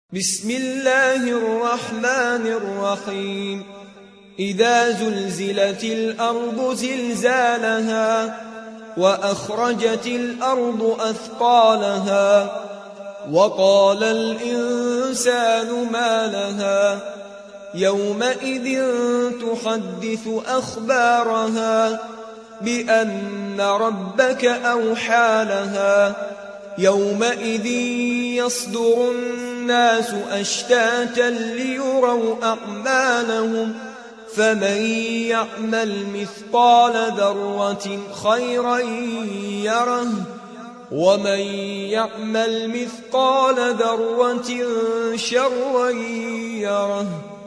بسم الله الرحمن الرحيم إذا زلزلت الأرض زلزالها وأخرجت الأرض أثقالها وقال الإنسان ما لها يومئذ تحدث أخبارها بأن ربك أوحى لها يومئذ يصدر الناس أشتاتا ليروا أعمالهم فمن يعمل مثقال ذرة خيرا يره ومن يعمل مثقال ذرة شرا يره.